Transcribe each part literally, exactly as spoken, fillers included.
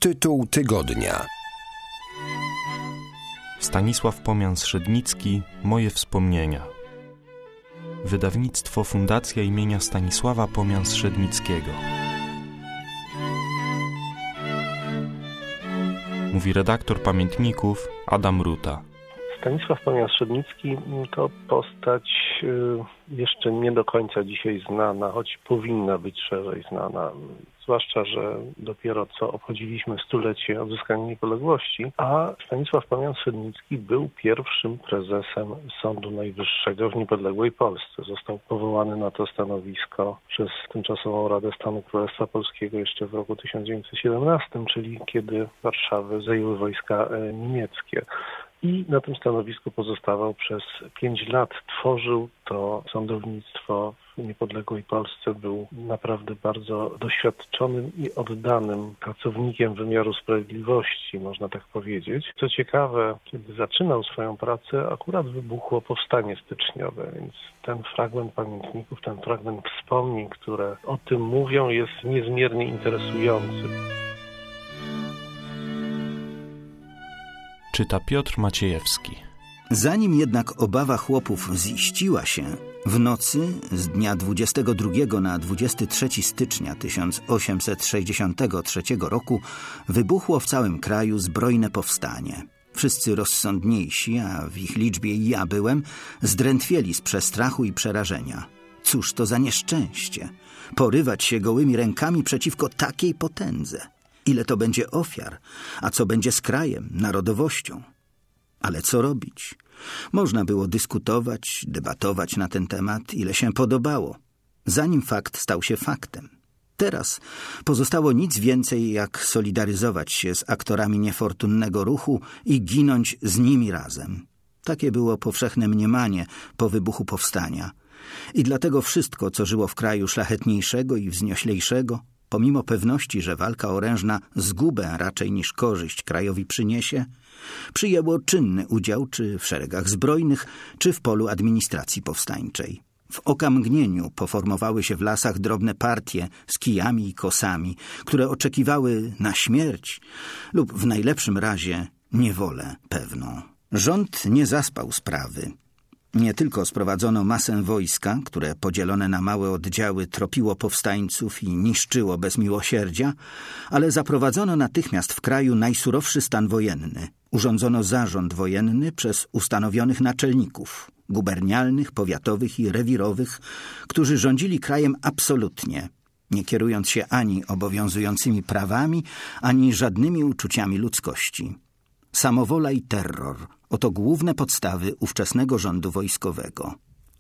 Tytuł tygodnia. Stanisław Pomian-Szednicki. Moje wspomnienia. Wydawnictwo Fundacja imienia Stanisława Pomian-Szednickiego. Mówi redaktor pamiętników Adam Ruta. Stanisław Pomian-Szednicki to postać jeszcze nie do końca dzisiaj znana, choć powinna być szerzej znana. Zwłaszcza, że dopiero co obchodziliśmy stulecie odzyskania niepodległości, a Stanisław Pomian-Szednicki był pierwszym prezesem Sądu Najwyższego w niepodległej Polsce. Został powołany na to stanowisko przez tymczasową Radę Stanu Królestwa Polskiego jeszcze w roku tysiąc dziewięćset siedemnastym, czyli kiedy Warszawę zajęły wojska niemieckie. I na tym stanowisku pozostawał przez pięć lat. Tworzył to sądownictwo w niepodległej Polsce. Był naprawdę bardzo doświadczonym i oddanym pracownikiem wymiaru sprawiedliwości, można tak powiedzieć. Co ciekawe, kiedy zaczynał swoją pracę, akurat wybuchło powstanie styczniowe, więc ten fragment pamiętników, ten fragment wspomnień, które o tym mówią, jest niezmiernie interesujący. Czyta Piotr Maciejewski. Zanim jednak obawa chłopów ziściła się, w nocy z dnia dwudziestego drugiego na dwudziestego trzeciego stycznia tysiąc osiemset sześćdziesiątego trzeciego roku wybuchło w całym kraju zbrojne powstanie. Wszyscy rozsądniejsi, a w ich liczbie i ja byłem, zdrętwieli z przestrachu i przerażenia. Cóż to za nieszczęście? Porywać się gołymi rękami przeciwko takiej potędze. Ile to będzie ofiar, a co będzie z krajem, narodowością? Ale co robić? Można było dyskutować, debatować na ten temat, ile się podobało, zanim fakt stał się faktem. Teraz pozostało nic więcej, jak solidaryzować się z aktorami niefortunnego ruchu i ginąć z nimi razem. Takie było powszechne mniemanie po wybuchu powstania. I dlatego wszystko, co żyło w kraju szlachetniejszego i wznioślejszego, pomimo pewności, że walka orężna zgubę raczej niż korzyść krajowi przyniesie, przyjęło czynny udział czy w szeregach zbrojnych, czy w polu administracji powstańczej. W okamgnieniu poformowały się w lasach drobne partie z kijami i kosami, które oczekiwały na śmierć lub w najlepszym razie niewolę pewną. Rząd nie zaspał sprawy. Nie tylko sprowadzono masę wojska, które podzielone na małe oddziały tropiło powstańców i niszczyło bez miłosierdzia, ale zaprowadzono natychmiast w kraju najsurowszy stan wojenny. Urządzono zarząd wojenny przez ustanowionych naczelników, gubernialnych, powiatowych i rewirowych, którzy rządzili krajem absolutnie, nie kierując się ani obowiązującymi prawami, ani żadnymi uczuciami ludzkości. Samowola i terror – oto główne podstawy ówczesnego rządu wojskowego.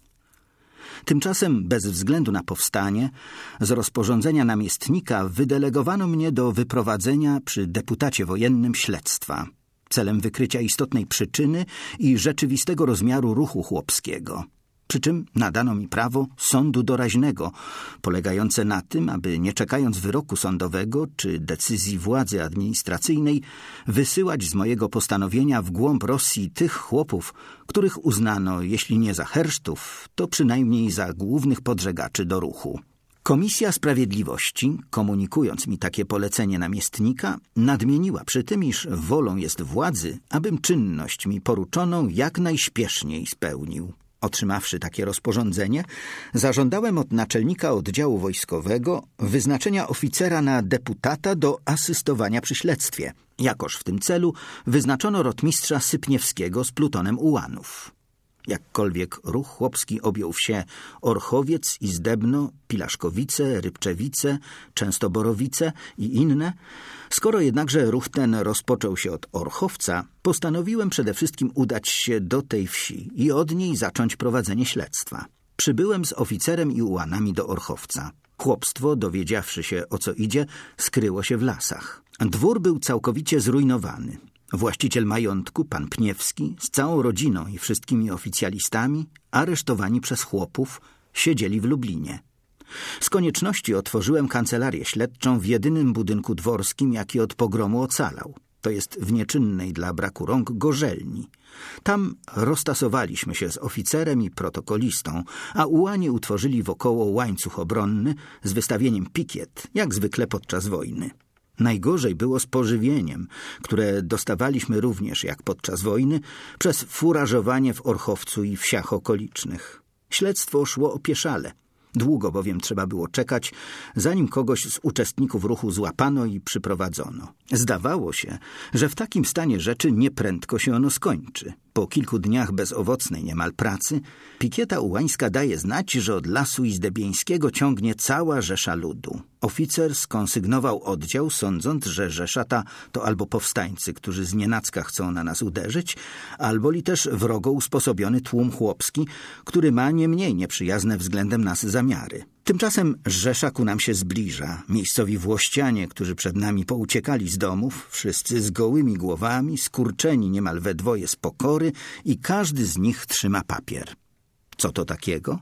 Tymczasem, bez względu na powstanie, z rozporządzenia namiestnika wydelegowano mnie do wyprowadzenia przy deputacie wojennym śledztwa, celem wykrycia istotnej przyczyny i rzeczywistego rozmiaru ruchu chłopskiego. Przy czym nadano mi prawo sądu doraźnego, polegające na tym, aby nie czekając wyroku sądowego czy decyzji władzy administracyjnej, wysyłać z mojego postanowienia w głąb Rosji tych chłopów, których uznano, jeśli nie za hersztów, to przynajmniej za głównych podżegaczy do ruchu. Komisja Sprawiedliwości, komunikując mi takie polecenie namiestnika, nadmieniła przy tym, iż wolą jest władzy, abym czynność mi poruczoną jak najśpieszniej spełnił. Otrzymawszy takie rozporządzenie, zażądałem od naczelnika oddziału wojskowego wyznaczenia oficera na deputata do asystowania przy śledztwie. Jakoż w tym celu wyznaczono rotmistrza Sypniewskiego z plutonem ułanów. Jakkolwiek ruch chłopski objął wsie Orchowiec, Izdebno, Pilaszkowice, Rybczewice, Częstoborowice i inne, skoro jednakże ruch ten rozpoczął się od Orchowca, postanowiłem przede wszystkim udać się do tej wsi i od niej zacząć prowadzenie śledztwa. Przybyłem z oficerem i ułanami do Orchowca. Chłopstwo, dowiedziawszy się, o co idzie, skryło się w lasach. Dwór był całkowicie zrujnowany. Właściciel majątku, pan Pniewski, z całą rodziną i wszystkimi oficjalistami, aresztowani przez chłopów, siedzieli w Lublinie. Z konieczności otworzyłem kancelarię śledczą w jedynym budynku dworskim, jaki od pogromu ocalał, to jest w nieczynnej dla braku rąk gorzelni. Tam roztasowaliśmy się z oficerem i protokolistą, a ułani utworzyli wokoło łańcuch obronny z wystawieniem pikiet, jak zwykle podczas wojny. Najgorzej było z pożywieniem, które dostawaliśmy również, jak podczas wojny, przez furażowanie w Orchowcu i wsiach okolicznych. Śledztwo szło opieszale. Długo bowiem trzeba było czekać, zanim kogoś z uczestników ruchu złapano i przyprowadzono. Zdawało się, że w takim stanie rzeczy nieprędko się ono skończy. Po kilku dniach bezowocnej niemal pracy Pikieta Ułańska daje znać, że od Lasu Izdebieńskiego ciągnie cała rzesza ludu. Oficer skonsygnował oddział, sądząc, że rzesza ta to albo powstańcy, którzy znienacka chcą na nas uderzyć, albo li też wrogo usposobiony tłum chłopski, który ma nie mniej nieprzyjazne względem nas zamiary. Tymczasem rzesza ku nam się zbliża. Miejscowi włościanie, którzy przed nami pouciekali z domów, wszyscy z gołymi głowami, skurczeni niemal we dwoje z pokory i każdy z nich trzyma papier. Co to takiego?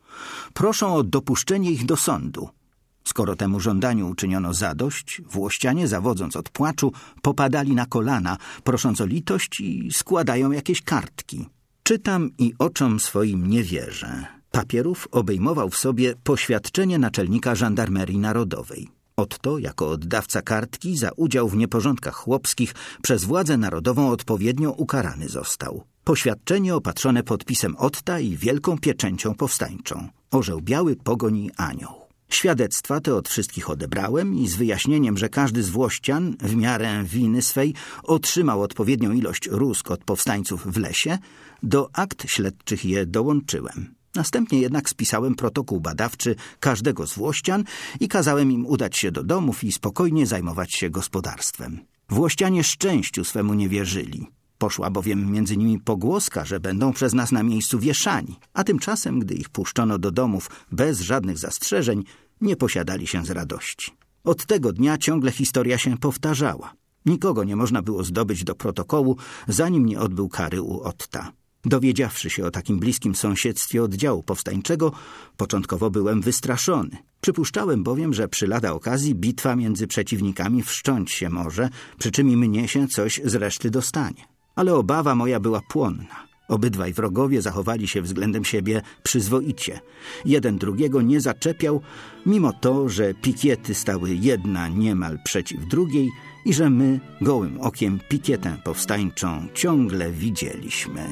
Proszą o dopuszczenie ich do sądu. Skoro temu żądaniu uczyniono zadość, włościanie, zawodząc od płaczu, popadali na kolana, prosząc o litość i składają jakieś kartki. Czytam i oczom swoim nie wierzę. Papierów obejmował w sobie poświadczenie naczelnika Żandarmerii Narodowej. Otto, jako oddawca kartki, za udział w nieporządkach chłopskich przez władzę narodową odpowiednio ukarany został. Poświadczenie opatrzone podpisem Otta i wielką pieczęcią powstańczą. Orzeł biały pogoni anioł. Świadectwa te od wszystkich odebrałem i z wyjaśnieniem, że każdy z włościan w miarę winy swej otrzymał odpowiednią ilość rózg od powstańców w lesie, do akt śledczych je dołączyłem. Następnie jednak spisałem protokół badawczy każdego z włościan i kazałem im udać się do domów i spokojnie zajmować się gospodarstwem. Włościanie szczęściu swemu nie wierzyli. Poszła bowiem między nimi pogłoska, że będą przez nas na miejscu wieszani, a tymczasem, gdy ich puszczono do domów bez żadnych zastrzeżeń, nie posiadali się z radości. Od tego dnia ciągle historia się powtarzała. Nikogo nie można było zdobyć do protokołu, zanim nie odbył kary u Otta. Dowiedziawszy się o takim bliskim sąsiedztwie oddziału powstańczego, początkowo byłem wystraszony. Przypuszczałem bowiem, że przy lada okazji bitwa między przeciwnikami wszcząć się może, przy czym i mnie się coś z reszty dostanie. Ale obawa moja była płonna. Obydwaj wrogowie zachowali się względem siebie przyzwoicie. Jeden drugiego nie zaczepiał, mimo to, że pikiety stały jedna niemal przeciw drugiej i że my gołym okiem pikietę powstańczą ciągle widzieliśmy.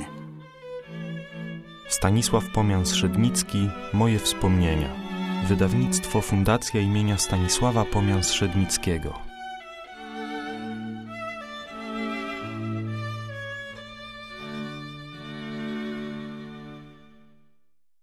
Stanisław Pomian-Szednicki, Moje wspomnienia. Wydawnictwo Fundacja imienia Stanisława Pomian-Szednickiego.